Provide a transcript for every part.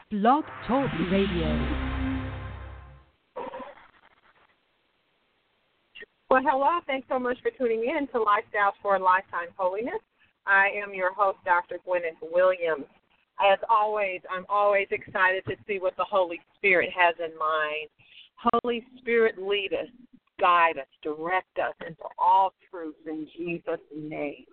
Blog Talk Radio. Well, hello. Thanks so much for tuning in to Lifestyles for a Lifetime Holiness. I am your host, Dr. Gwyneth Williams. As always, I'm always excited to see what the Holy Spirit has in mind. Holy Spirit, lead us, guide us, direct us into all truth in Jesus' name.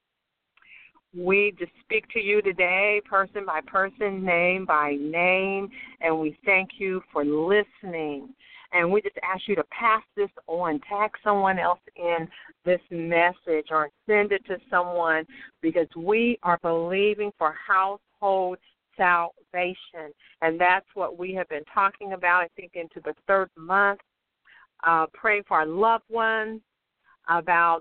We just speak to you today, person by person, name by name, and we thank you for listening. And we just ask you to pass this on, tag someone else in this message or send it to someone because we are believing for household salvation. And that's what we have been talking about, I think, into the third month, praying for our loved ones, about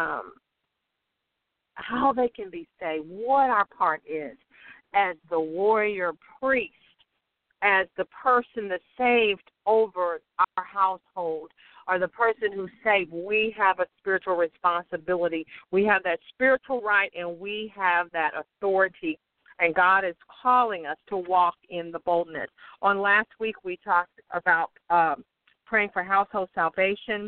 how they can be saved, what our part is as the warrior priest, as the person that's saved over our household, or the person who's saved. We have a spiritual responsibility. We have that spiritual right, and we have that authority, and God is calling us to walk in the boldness. On last week, we talked about praying for household salvation,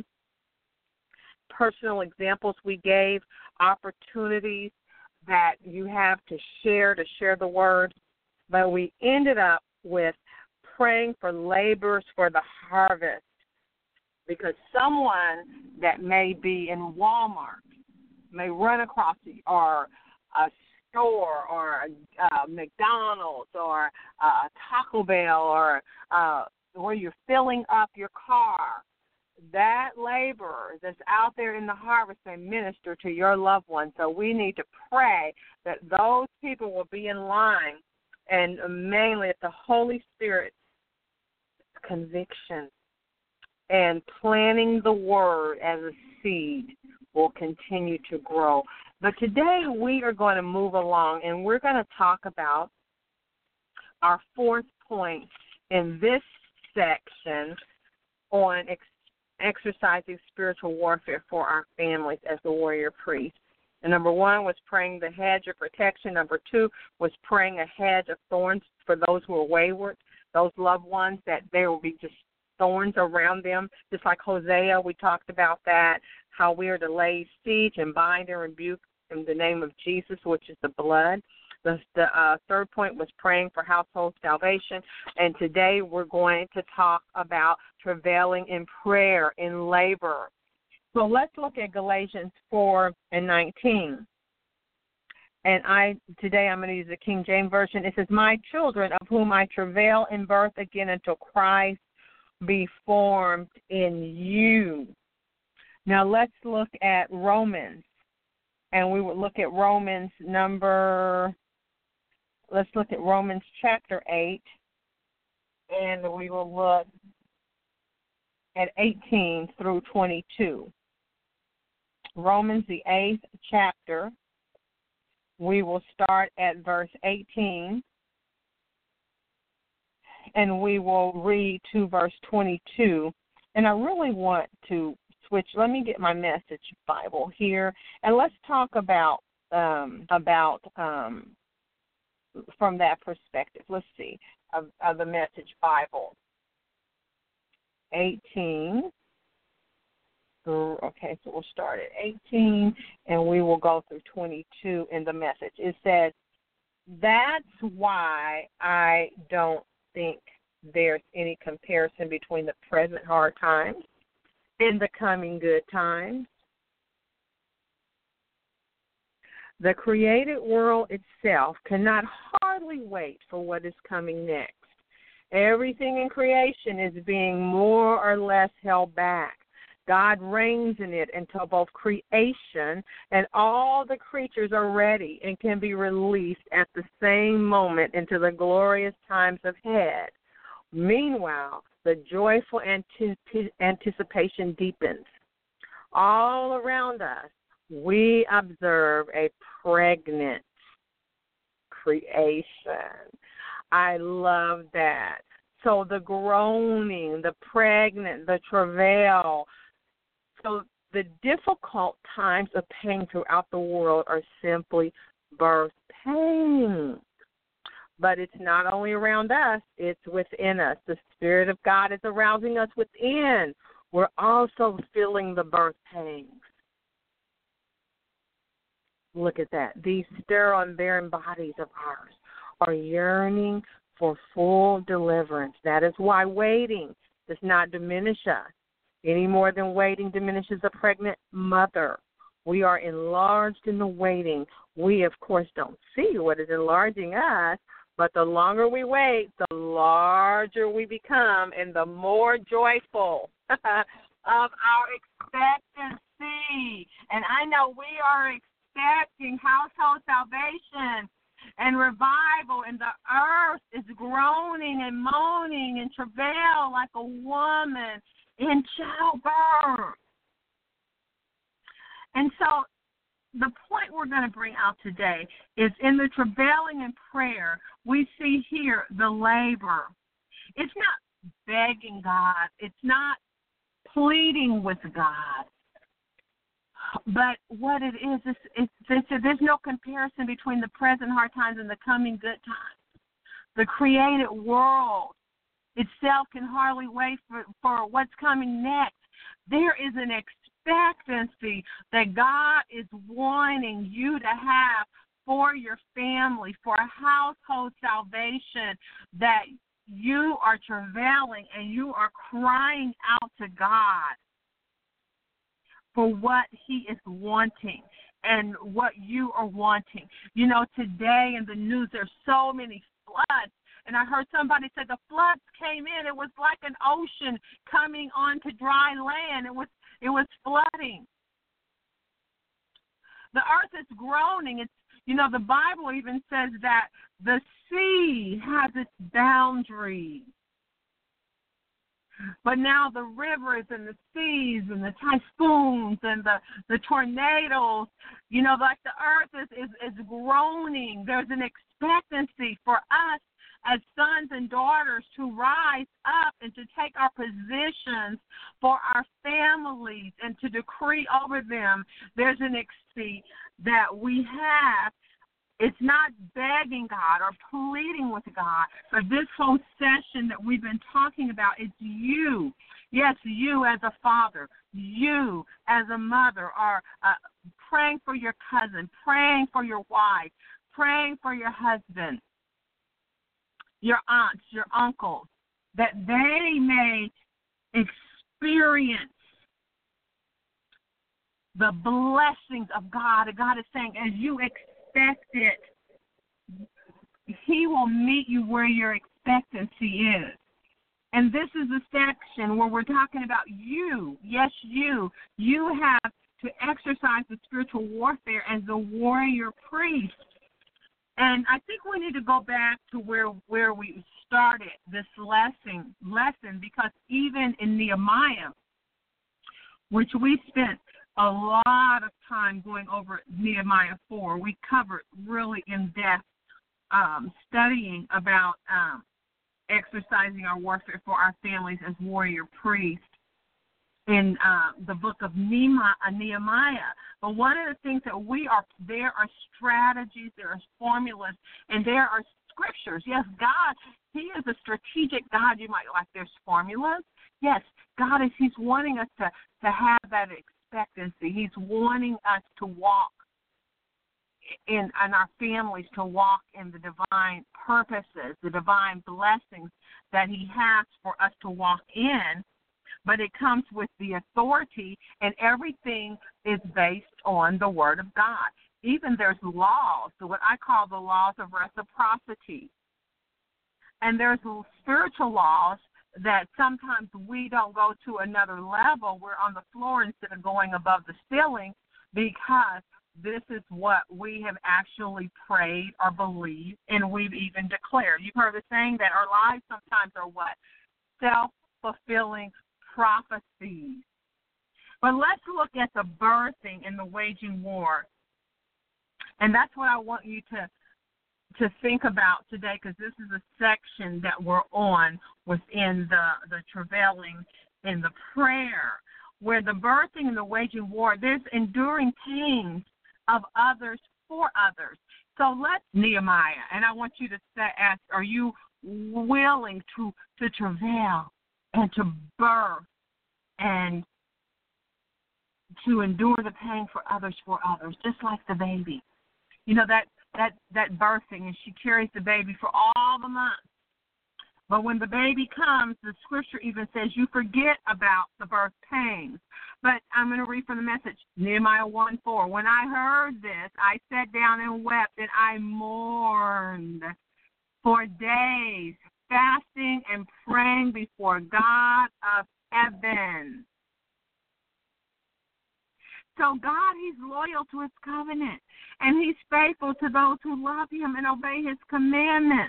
personal examples we gave, opportunities that you have to share the word, but we ended up with praying for laborers for the harvest, because someone that may be in Walmart may run across or a store or a McDonald's or a Taco Bell or where you're filling up your car. That laborer that's out there in the harvest may minister to your loved one. So we need to pray that those people will be in line, and mainly at the Holy Spirit conviction and planting the word as a seed will continue to grow. But today we are going to move along, and we're going to talk about our fourth point in this section on exercising spiritual warfare for our families as the warrior priest. And number one was praying the hedge of protection. Number two was praying a hedge of thorns for those who are wayward, those loved ones, that there will be just thorns around them. Just like Hosea, we talked about that, how we are to lay siege and bind and rebuke in the name of Jesus, which is the blood. The third point was praying for household salvation. And today we're going to talk about travailing in prayer, in labor. So let's look at Galatians 4:19. And today I'm going to use the King James Version. It says, "My children, of whom I travail in birth again until Christ be formed in you." Now let's look at Romans. And we will look at Romans chapter 8. And we will look at 18 through 22. Romans, the 8th chapter. We will start at verse 18, and we will read to verse 22. And I really want to switch. Let me get my Message Bible here, and let's talk about from that perspective. Let's see, of the Message Bible. 18. Okay, so we'll start at 18, and we will go through 22 in the Message. It says, "That's why I don't think there's any comparison between the present hard times and the coming good times. The created world itself cannot hardly wait for what is coming next. Everything in creation is being more or less held back. God reigns in it until both creation and all the creatures are ready and can be released at the same moment into the glorious times ahead. Meanwhile, the joyful anticipation deepens. All around us, we observe a pregnant creation." I love that. So the groaning, the pregnant, the travail. So the difficult times of pain throughout the world are simply birth pains. But it's not only around us, it's within us. The Spirit of God is arousing us within. We're also feeling the birth pains. Look at that. These sterile and barren bodies of ours are yearning for full deliverance. That is why waiting does not diminish us any more than waiting diminishes a pregnant mother. We are enlarged in the waiting. We, of course, don't see what is enlarging us, but the longer we wait, the larger we become and the more joyful of our expectancy. And I know we are expecting household salvation and revival, and the earth is groaning and moaning in travail like a woman in childbirth. And so the point we're going to bring out today is in the travailing in prayer, we see here the labor. It's not begging God. It's not pleading with God. But what it is there's no comparison between the present hard times and the coming good times. The created world itself can hardly wait for what's coming next. There is an expectancy that God is wanting you to have for your family, for a household salvation, that you are travailing and you are crying out to God for what he is wanting and what you are wanting. You know, today in the news there's so many floods. And I heard somebody say the floods came in. It was like an ocean coming onto dry land. It was flooding. The earth is groaning. It's, you know, the Bible even says that the sea has its boundaries. But now the rivers and the seas and the typhoons and the tornadoes, you know, like the earth is groaning. There's an expectancy for us as sons and daughters to rise up and to take our positions for our families and to decree over them. There's an expectancy that we have. It's not begging God or pleading with God, but this whole session that we've been talking about, it's you. Yes, you as a father, you as a mother are praying for your cousin, praying for your wife, praying for your husband, your aunts, your uncles, that they may experience the blessings of God. And God is saying, as you expect it, he will meet you where your expectancy is. And this is a section where we're talking about you. Yes, you. You have to exercise the spiritual warfare as a warrior priest. And I think we need to go back to where we started this lesson, because even in Nehemiah, which we spent a lot of time going over Nehemiah 4. We covered really in-depth studying about exercising our warfare for our families as warrior priests in the book of Nehemiah. But one of the things that there are strategies, there are formulas, and there are scriptures. Yes, God, he is a strategic God. You might like there's formulas. Yes, God he's wanting us to have that expectancy. He's wanting us to walk in our families, to walk in the divine purposes, the divine blessings that he has for us to walk in. But it comes with the authority, and everything is based on the Word of God. Even there's laws, so what I call the laws of reciprocity. And there's spiritual laws that sometimes we don't go to another level. We're on the floor instead of going above the ceiling, because this is what we have actually prayed or believed, and we've even declared. You've heard the saying that our lives sometimes are what? Self-fulfilling prophecies. But let's look at the birthing and the waging war. And that's what I want you to think about today, because this is a section that we're on within the travailing in the prayer, where the birthing and the waging war, there's enduring pains of others for others. So let's, Nehemiah, and I want you to ask, are you willing to travail and to birth and to endure the pain for others, just like the baby? You know, that birthing, and she carries the baby for all the months. But when the baby comes, the scripture even says you forget about the birth pains. But I'm going to read from the Message, Nehemiah 1:4. When I heard this, I sat down and wept, and I mourned for days, fasting and praying before God of heaven. So God, he's loyal to his covenant, and he's faithful to those who love him and obey his commandments.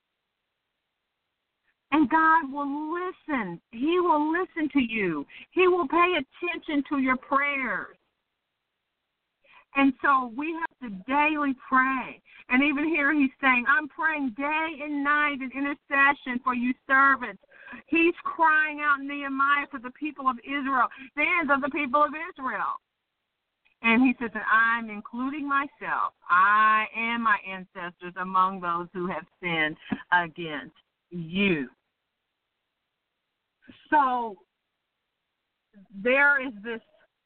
And God will listen. He will listen to you. He will pay attention to your prayers. And so we have to daily pray. And even here he's saying, I'm praying day and night in intercession for you servants. He's crying out, Nehemiah, for the people of Israel, the ends of the people of Israel. And he says that I'm including myself. I and my ancestors among those who have sinned against you. So there is this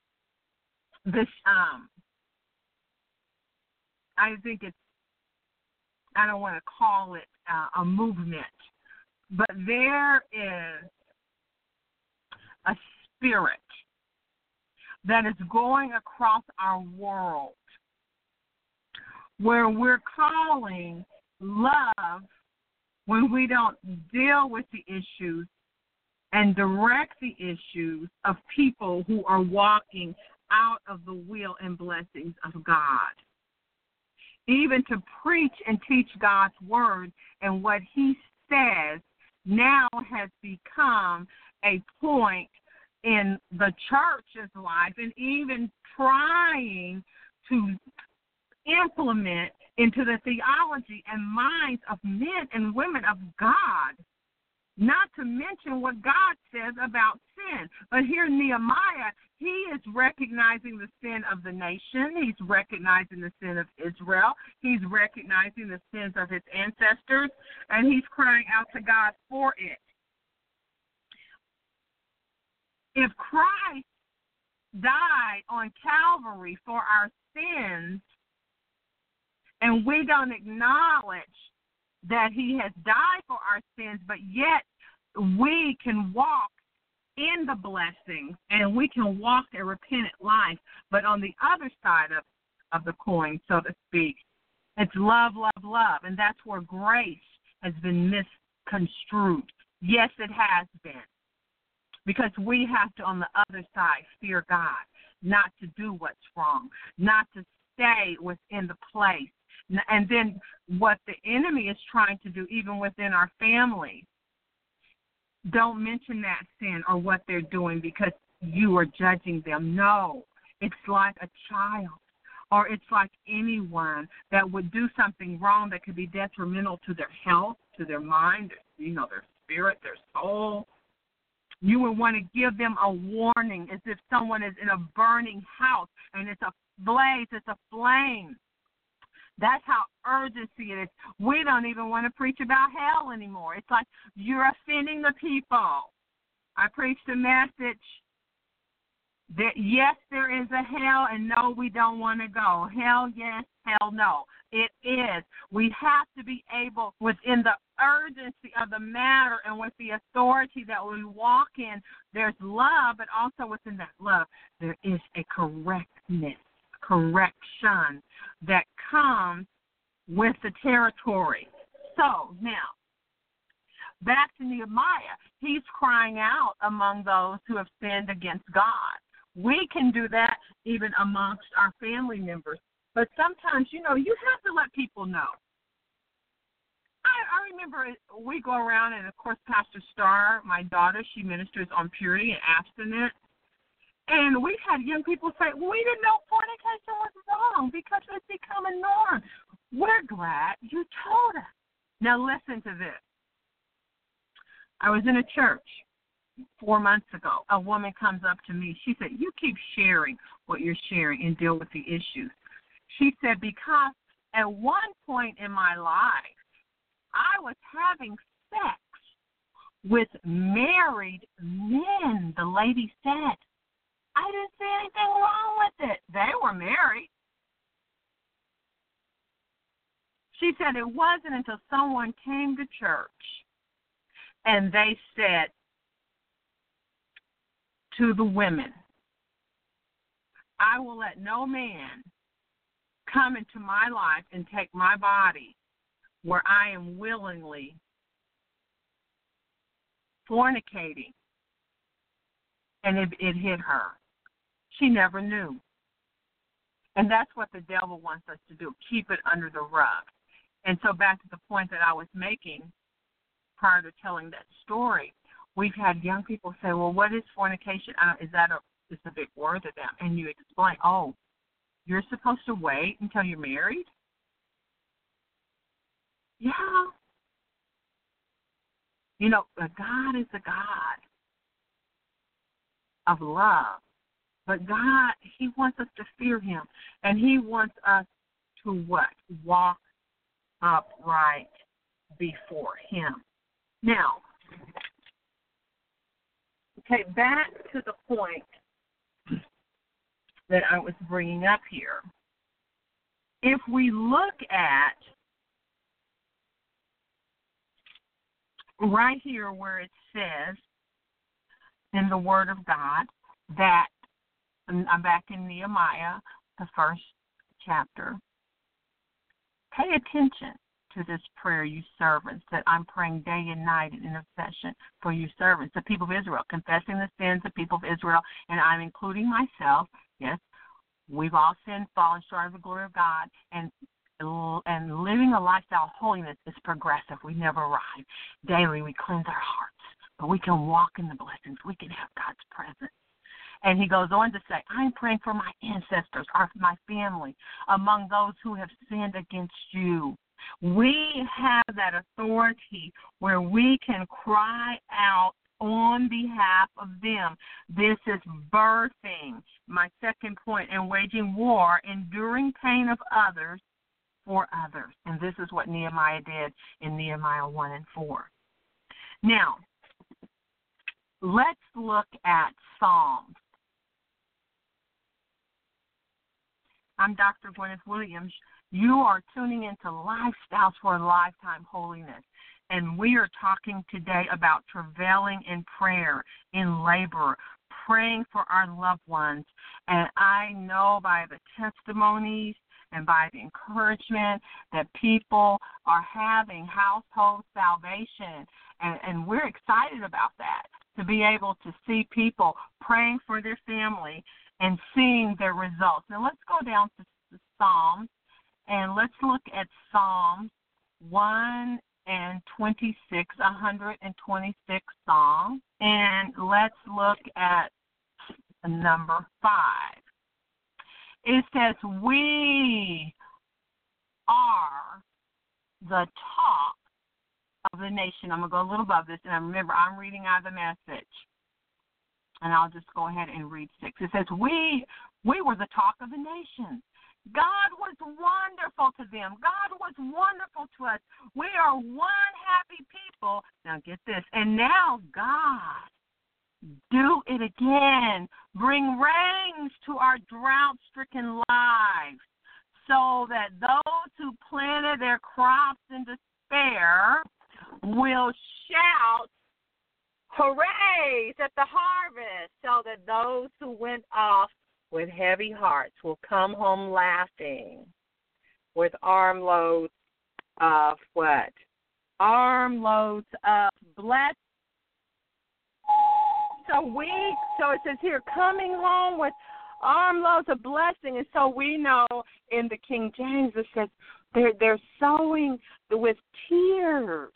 I think it's, I don't want to call it a movement, but there is a spirit that is going across our world where we're calling love when we don't deal with the issues and direct the issues of people who are walking out of the will and blessings of God. Even to preach and teach God's word and what he says now has become a point in the church's life, and even trying to implement into the theology and minds of men and women of God, not to mention what God says about sin. But here Nehemiah, he is recognizing the sin of the nation. He's recognizing the sin of Israel. He's recognizing the sins of his ancestors, and he's crying out to God for it. If Christ died on Calvary for our sins, and we don't acknowledge that he has died for our sins, but yet we can walk in the blessings and we can walk a repentant life. But on the other side of the coin, so to speak, it's love, love, love. And that's where grace has been misconstrued. Yes, it has been. Because we have to, on the other side, fear God, not to do what's wrong, not to stay within the place. And then what the enemy is trying to do, even within our families, don't mention that sin or what they're doing because you are judging them. No, it's like a child, or it's like anyone that would do something wrong that could be detrimental to their health, to their mind, their spirit, their soul. You would want to give them a warning as if someone is in a burning house and it's a blaze, it's a flame. That's how urgency it is. We don't even want to preach about hell anymore. It's like you're offending the people. I preached a message that, yes, there is a hell, and no, we don't want to go. Hell, yes, hell, no. It is. We have to be able, within the urgency of the matter and with the authority that we walk in, there's love, but also within that love, there is a correctness, correction that comes with the territory. So now, back to Nehemiah. He's crying out among those who have sinned against God. We can do that even amongst our family members. But sometimes, you have to let people know. I remember we go around, and, of course, Pastor Starr, my daughter, she ministers on purity and abstinence. And we've had young people say, we didn't know fornication was wrong because it's become a norm. We're glad you told us. Now listen to this. I was in a church 4 months ago. A woman comes up to me. She said, you keep sharing what you're sharing and deal with the issues. She said, because at one point in my life, I was having sex with married men. The lady said, I didn't see anything wrong with it. They were married. She said it wasn't until someone came to church and they said to the women, I will let no man come into my life and take my body where I am willingly fornicating. And it hit her. She never knew. And that's what the devil wants us to do, keep it under the rug. And so back to the point that I was making prior to telling that story, we've had young people say, well, what is fornication? It's a big word to them. And you explain, oh, you're supposed to wait until you're married? Yeah. You know, God is a God of love. But God, He wants us to fear Him. And He wants us to what? Walk upright before Him. Now, okay, back to the point that I was bringing up here. If we look at right here where it says in the Word of God that, I'm back in Nehemiah, the first chapter, pay attention to this prayer, you servants, that I'm praying day and night in intercession for you servants, the people of Israel, confessing the sins of the people of Israel, and I'm including myself. Yes, we've all sinned, fallen short of the glory of God, and living a lifestyle of holiness is progressive. We never arrive. Daily we cleanse our hearts, but we can walk in the blessings. We can have God's presence. And he goes on to say, I'm praying for my ancestors, my family, among those who have sinned against you. We have that authority where we can cry out on behalf of them. This is birthing, my second point, in waging war, enduring pain of others for others. And this is what Nehemiah did in Nehemiah 1 and 4. Now, let's look at Psalms. I'm Dr. Gwyneth Williams. You are tuning into Lifestyles for a Lifetime Holiness. And we are talking today about travailing in prayer, in labor, praying for our loved ones. And I know by the testimonies and by the encouragement that people are having household salvation. And we're excited about that, to be able to see people praying for their family and seeing their results. Now let's go down to the Psalms, and let's look at Psalms 126, 126 Psalms, and let's look at number 5. It says, we are the talk of the nation. I'm going to go a little above this, and remember, I'm reading out of the Message. And I'll just go ahead and read 6. It says, we were the talk of the nations. God was wonderful to them. God was wonderful to us. We are one happy people. Now get this. And now, God, do it again. Bring rains to our drought-stricken lives, so that those who planted their crops in despair will shout hooray at the harvest, so that those who went off with heavy hearts will come home laughing with armloads of what? Armloads of blessing. So it says here, coming home with armloads of blessing. And so we know in the King James it says they're sowing with tears.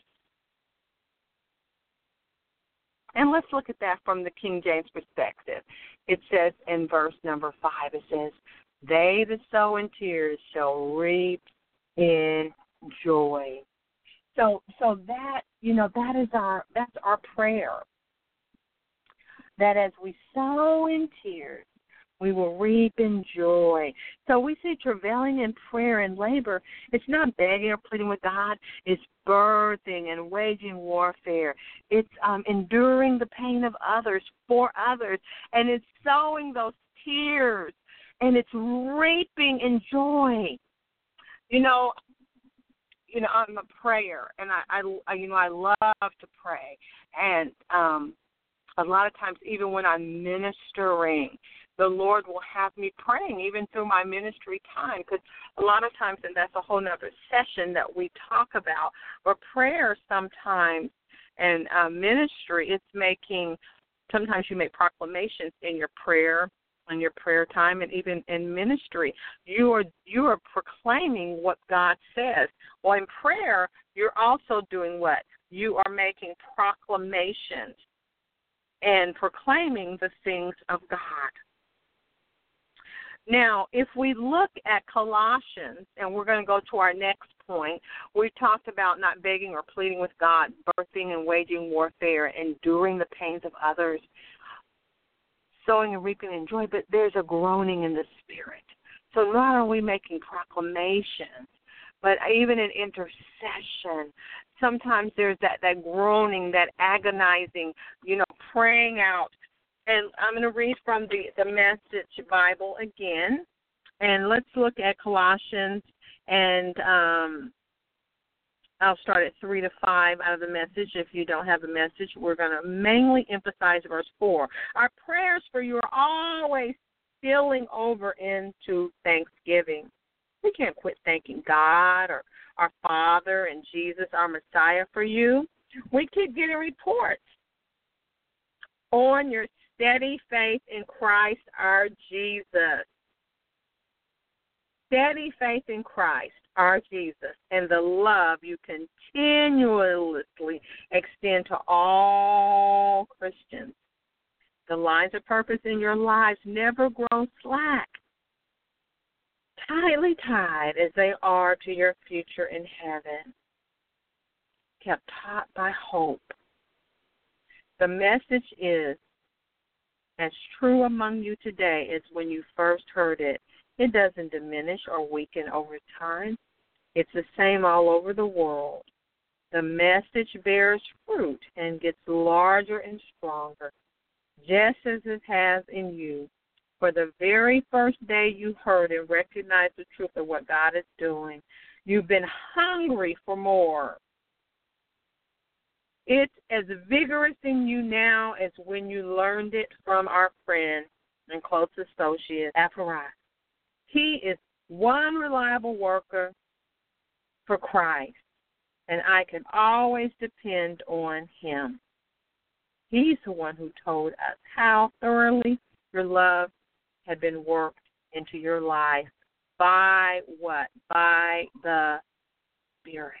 And let's look at that from the King James perspective. It says in verse number 5, it says, they that sow in tears shall reap in joy. So that, that's our prayer. That as we sow in tears, we will reap in joy. So we see travailing in prayer and labor. It's not begging or pleading with God. It's birthing and waging warfare. It's enduring the pain of others for others. And it's sowing those tears. And it's reaping in joy. I'm a prayer, and I love to pray. And a lot of times, even when I'm ministering, the Lord will have me praying, even through my ministry time, because a lot of times, and that's a whole nother session that we talk about, but prayer sometimes and ministry, sometimes you make proclamations in your prayer time, and even in ministry, you are proclaiming what God says. Well, in prayer, you're also doing what? You are making proclamations and proclaiming the things of God. Now, if we look at Colossians, and we're going to go to our next point, we talked about not begging or pleading with God, birthing and waging warfare, enduring the pains of others, sowing and reaping in joy, but there's a groaning in the spirit. So not are we making proclamations, but even in intercession, sometimes there's that groaning, that agonizing, praying out. And I'm going to read from the Message Bible again, and let's look at Colossians, and I'll start at 3 to 5 out of the Message. If you don't have the Message, we're going to mainly emphasize verse 4. Our prayers for you are always spilling over into thanksgiving. We can't quit thanking God or our Father and Jesus, our Messiah, for you. We keep getting reports on your steady faith in Christ our Jesus. Steady faith in Christ our Jesus, and the love you continuously extend to all Christians. The lines of purpose in your lives never grow slack, tightly tied as they are to your future in heaven, kept taut by hope. The message is as true among you today as when you first heard it. It doesn't diminish or weaken over time. It's the same all over the world. The message bears fruit and gets larger and stronger, just as it has in you. For the very first day you heard and recognized the truth of what God is doing, you've been hungry for more. It's as vigorous in you now as when you learned it from our friend and close associate, Epaphras. He is one reliable worker for Christ, and I can always depend on him. He's the one who told us how thoroughly your love had been worked into your life by what? By the Spirit.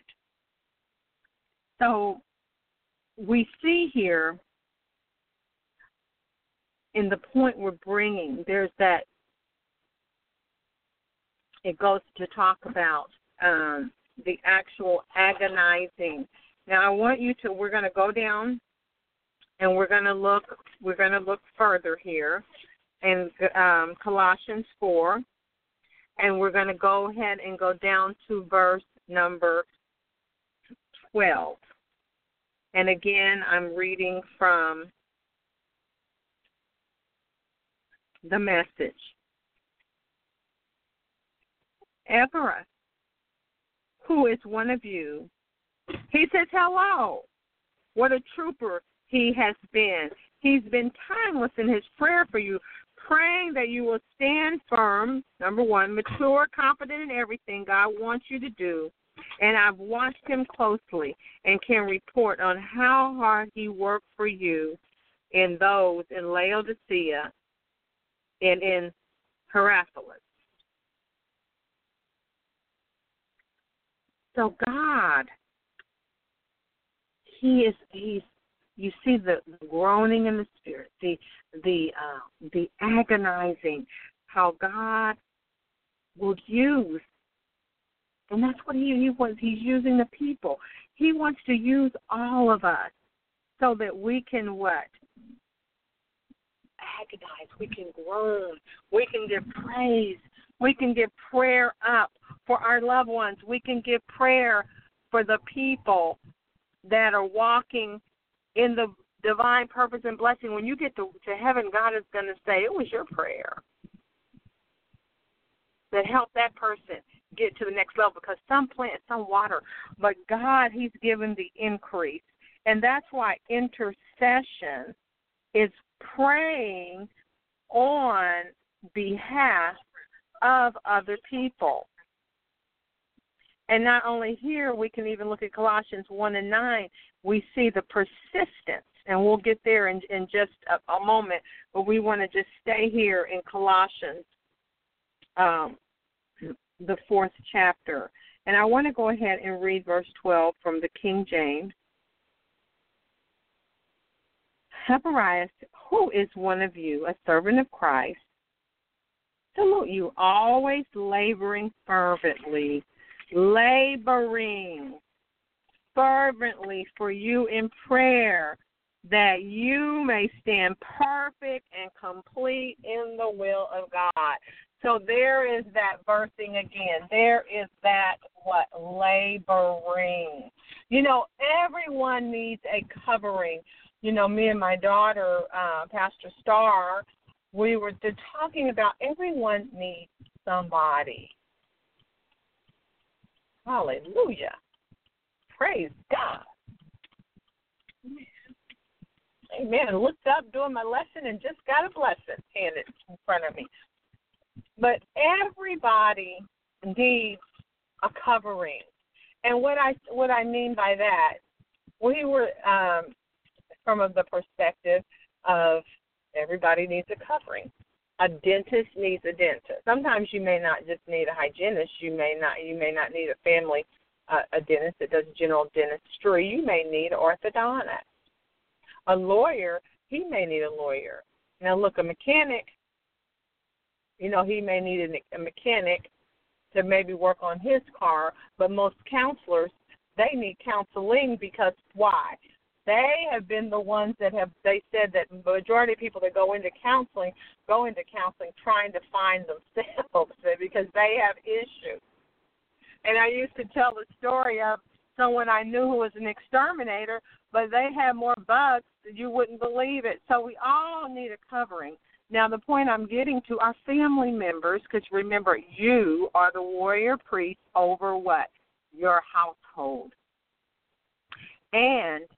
So we see here in the point we're bringing, there's that, it goes to talk about the actual agonizing. Now I want you to, we're going to go down and we're going to look further here in Colossians 4, and we're going to go ahead and go down to verse number 12. And again, I'm reading from the Message. Epaphras, who is one of you, he says hello. What a trooper he has been. He's been timeless in his prayer for you, praying that you will stand firm, number one, mature, confident in everything God wants you to do. And I've watched him closely and can report on how hard he worked for you in those in Laodicea and in Hierapolis. So God, he's you see the groaning in the spirit, the agonizing, how God will use, and that's what he was. He's using the people. He wants to use all of us so that we can what? agonize. We can groan. We can give praise. We can give prayer up for our loved ones. We can give prayer for the people that are walking in the divine purpose and blessing. When you get to heaven, God is going to say, it was your prayer that helped that person get to the next level, because some plant, some water, but God, He's given the increase. And that's why intercession is praying on behalf of other people. And not only here, we can even look at Colossians 1:9. We see the persistence, and we'll get there in just a moment, but we want to just stay here in Colossians, the 4th chapter. And I want to go ahead and read verse 12 from the King James. Epaphroditus, who is one of you, a servant of Christ, salute you, always laboring fervently for you in prayer, that you may stand perfect and complete in the will of God. So there is that birthing again. There is that, laboring. Everyone needs a covering. Me and my daughter, Pastor Starr, we were talking about everyone needs somebody. Hallelujah. Praise God. Amen. I looked up doing my lesson and just got a blessing handed in front of me. But everybody needs a covering. And what I mean by that, we were from the perspective of everybody needs a covering. A dentist needs a dentist. Sometimes you may not just need a hygienist. You may not need a family a dentist that does general dentistry. You may need an orthodontist. A lawyer, he may need a lawyer. Now look, a mechanic, he may need a mechanic to maybe work on his car, but most counselors, they need counseling because why? They have been the ones they said that the majority of people that go into counseling trying to find themselves because they have issues. And I used to tell the story of someone I knew who was an exterminator, but they had more bugs that you wouldn't believe it. So we all need a covering. Now, the point I'm getting to are family members, because remember, you are the warrior priest over what? Your household. And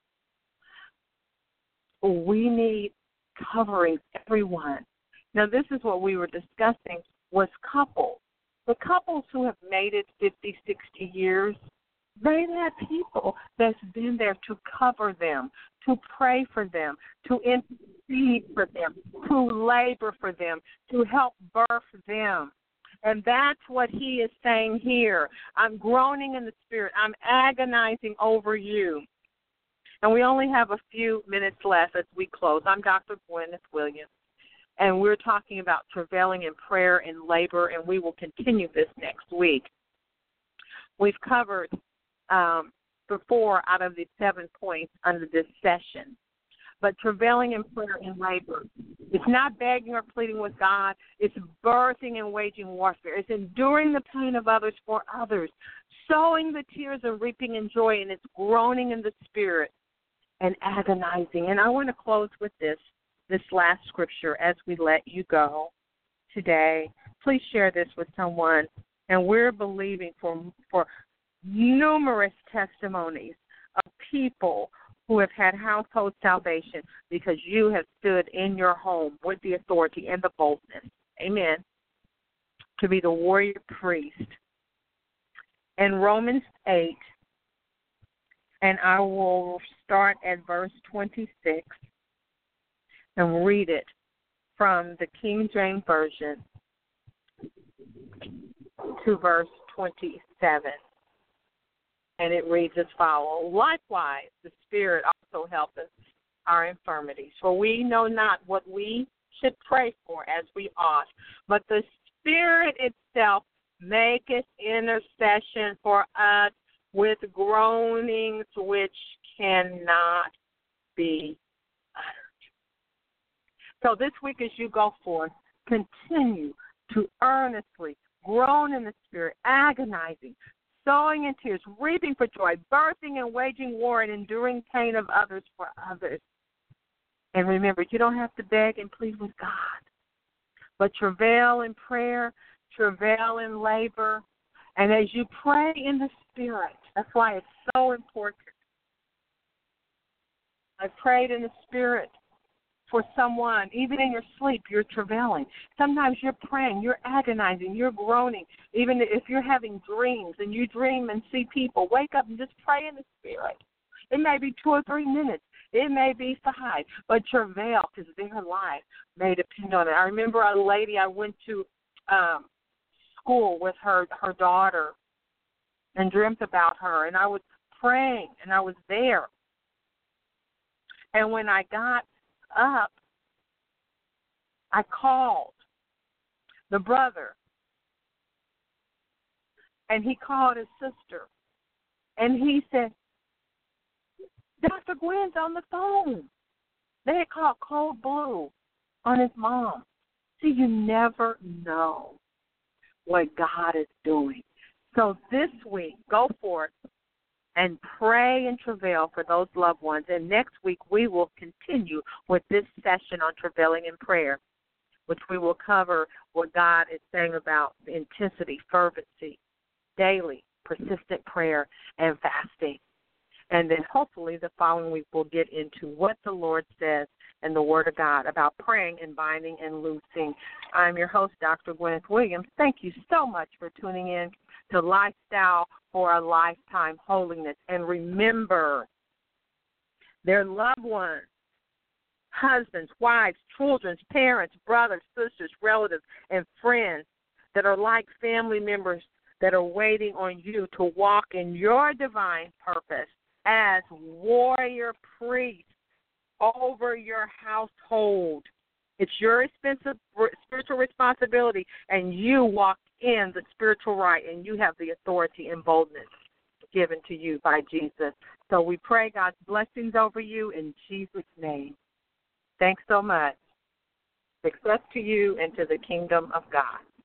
we need covering everyone. Now, this is what we were discussing was couples. The couples who have made it 50, 60 years, they've had people that's been there to cover them, to pray for them, to intercede for them, to labor for them, to help birth them. And that's what he is saying here. I'm groaning in the spirit. I'm agonizing over you. And we only have a few minutes left as we close. I'm Dr. Gwyneth Williams, and we're talking about travailing in prayer and labor, and we will continue this next week. We've covered 4 out of the 7 points under this session. But travailing in prayer and labor, it's not begging or pleading with God. It's birthing and waging warfare. It's enduring the pain of others for others, sowing the tears and reaping in joy, and it's groaning in the spirit and agonizing. And I want to close with this last scripture as we let you go today. Please share this with someone. And we're believing for numerous testimonies of people who have had household salvation because you have stood in your home with the authority and the boldness, amen, to be the warrior priest. In Romans 8, and I will start at verse 26 and read it from the King James Version to verse 27. And it reads as follows: Likewise, the Spirit also helpeth our infirmities, for we know not what we should pray for as we ought, but the Spirit itself maketh intercession for us with groanings which cannot be uttered. So this week as you go forth, continue to earnestly groan in the Spirit, agonizing, sowing in tears, reaping for joy, birthing and waging war and enduring pain of others for others. And remember, you don't have to beg and plead with God, but travail in prayer, travail in labor. And as you pray in the Spirit, that's why it's so important. I prayed in the Spirit for someone. Even in your sleep, you're travailing. Sometimes you're praying, you're agonizing, you're groaning. Even if you're having dreams and you dream and see people, wake up and just pray in the Spirit. It may be 2 or 3 minutes. It may be 5, but travail because their life may depend on it. I remember a lady I went to school with her daughter and dreamt about her, and I was praying, and I was there. And when I got up, I called the brother, and he called his sister, and he said, Dr. Gwen's on the phone. They had called Cold Blue on his mom. See, you never know what God is doing. So this week, go forth and pray and travail for those loved ones. And next week, we will continue with this session on travailing in prayer, which we will cover what God is saying about intensity, fervency, daily, persistent prayer, and fasting. And then hopefully the following week we'll get into what the Lord says in the Word of God about praying and binding and loosing. I'm your host, Dr. Gwyneth Williams. Thank you so much for tuning in to Lifestyle for a Lifetime Holiness. And remember, their loved ones, husbands, wives, children, parents, brothers, sisters, relatives, and friends that are like family members that are waiting on you to walk in your divine purpose as warrior priests over your household. It's your spiritual responsibility, and you walk in the spiritual right, and you have the authority and boldness given to you by Jesus. So we pray God's blessings over you in Jesus' name. Thanks so much. Success to you and to the kingdom of God.